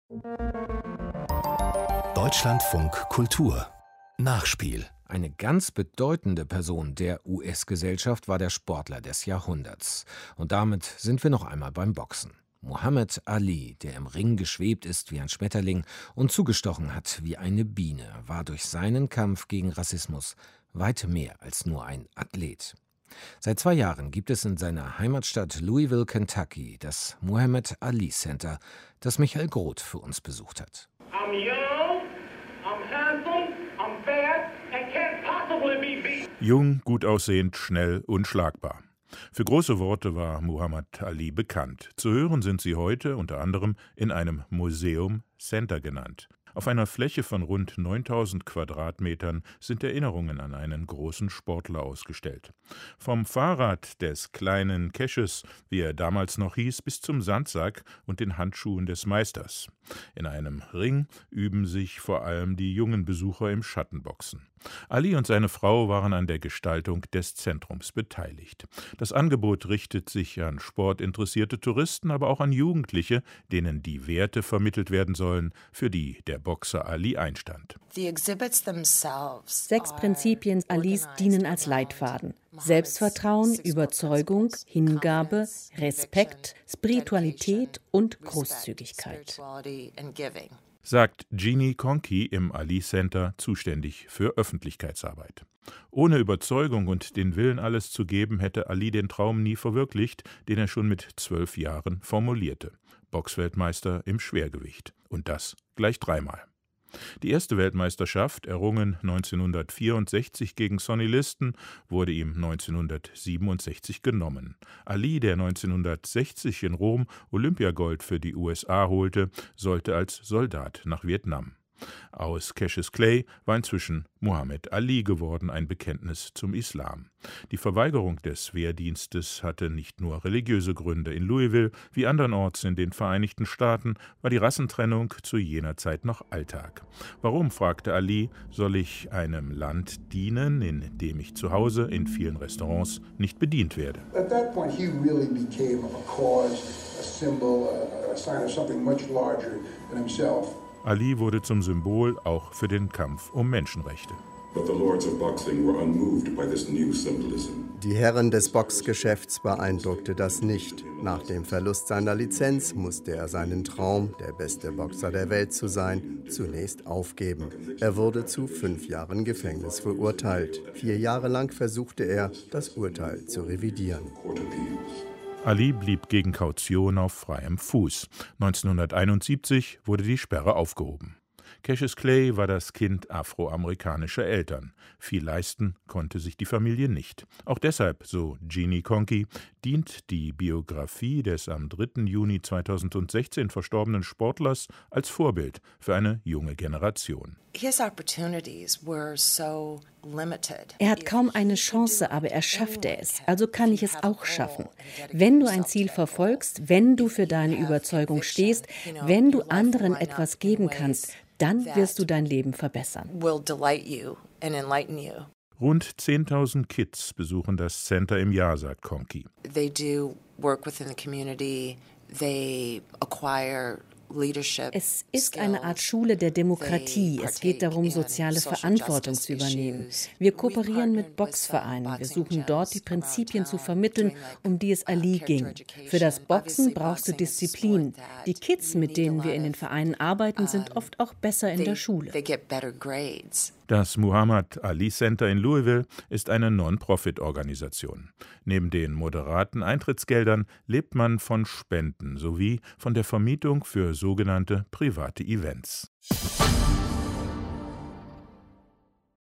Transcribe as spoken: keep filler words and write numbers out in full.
Deutschlandfunk Kultur Nachspiel. Eine ganz bedeutende Person der U S-Gesellschaft war der Sportler des Jahrhunderts. Und damit sind wir noch einmal beim Boxen. Muhammad Ali, der im Ring geschwebt ist wie ein Schmetterling und zugestochen hat wie eine Biene, war durch seinen Kampf gegen Rassismus weit mehr als nur ein Athlet. Seit zwei Jahren gibt es in seiner Heimatstadt Louisville, Kentucky, das Muhammad Ali Center, das Michael Groth für uns besucht hat. I'm young, I'm handsome, I'm fast and can't possibly be beat. Jung, gut aussehend, schnell, unschlagbar. Für große Worte war Muhammad Ali bekannt. Zu hören sind sie heute unter anderem in einem Museum Center genannt. Auf einer Fläche von rund neuntausend Quadratmetern sind Erinnerungen an einen großen Sportler ausgestellt. Vom Fahrrad des kleinen Cassius, wie er damals noch hieß, bis zum Sandsack und den Handschuhen des Meisters. In einem Ring üben sich vor allem die jungen Besucher im Schattenboxen. Ali und seine Frau waren an der Gestaltung des Zentrums beteiligt. Das Angebot richtet sich an sportinteressierte Touristen, aber auch an Jugendliche, denen die Werte vermittelt werden sollen, für die der Boxer Ali einstand. Sechs Prinzipien Alis dienen als Leitfaden: Selbstvertrauen, Überzeugung, Hingabe, Respekt, Spiritualität und Großzügigkeit, sagt Jeannie Conkey im Ali Center, zuständig für Öffentlichkeitsarbeit. Ohne Überzeugung und den Willen, alles zu geben, hätte Ali den Traum nie verwirklicht, den er schon mit zwölf Jahren formulierte: Boxweltmeister im Schwergewicht. Und das gleich dreimal. Die erste Weltmeisterschaft, errungen neunzehnhundertvierundsechzig gegen Sonny Liston, wurde ihm neunzehnhundertsiebenundsechzig genommen. Ali, der neunzehnhundertsechzig in Rom Olympiagold für die U S A holte, sollte als Soldat nach Vietnam. Aus Cassius Clay war inzwischen Muhammad Ali geworden, ein Bekenntnis zum Islam. Die Verweigerung des Wehrdienstes hatte nicht nur religiöse Gründe. In Louisville, wie andernorts in den Vereinigten Staaten, war die Rassentrennung zu jener Zeit noch Alltag. Warum, fragte Ali, soll ich einem Land dienen, in dem ich zu Hause in vielen Restaurants nicht bedient werde? At that point he really became a cause, a symbol, a sign of something much larger than himself. Ali wurde zum Symbol auch für den Kampf um Menschenrechte. Die Herren des Boxgeschäfts beeindruckte das nicht. Nach dem Verlust seiner Lizenz musste er seinen Traum, der beste Boxer der Welt zu sein, zunächst aufgeben. Er wurde zu fünf Jahren Gefängnis verurteilt. Vier Jahre lang versuchte er, das Urteil zu revidieren. Ali blieb gegen Kaution auf freiem Fuß. neunzehnhunderteinundsiebzig wurde die Sperre aufgehoben. Cassius Clay war das Kind afroamerikanischer Eltern. Viel leisten konnte sich die Familie nicht. Auch deshalb, so Jeannie Conkey, dient die Biografie des am dritten Juni zweitausendsechzehn verstorbenen Sportlers als Vorbild für eine junge Generation. Er hat kaum eine Chance, aber er schaffte es. Also kann ich es auch schaffen. Wenn du ein Ziel verfolgst, wenn du für deine Überzeugung stehst, wenn du anderen etwas geben kannst, dann wirst du dein Leben verbessern. Rund zehntausend Kids besuchen das Center im Jahr, sagt Conkey. They do work within the community. They acquire Es ist eine Art Schule der Demokratie. Es geht darum, soziale Verantwortung zu übernehmen. Wir kooperieren mit Boxvereinen. Wir suchen dort, die Prinzipien zu vermitteln, um die es Ali ging. Für das Boxen brauchst du Disziplin. Die Kids, mit denen wir in den Vereinen arbeiten, sind oft auch besser in der Schule. Das Muhammad Ali Center in Louisville ist eine Non-Profit-Organisation. Neben den moderaten Eintrittsgeldern lebt man von Spenden sowie von der Vermietung für sogenannte private Events.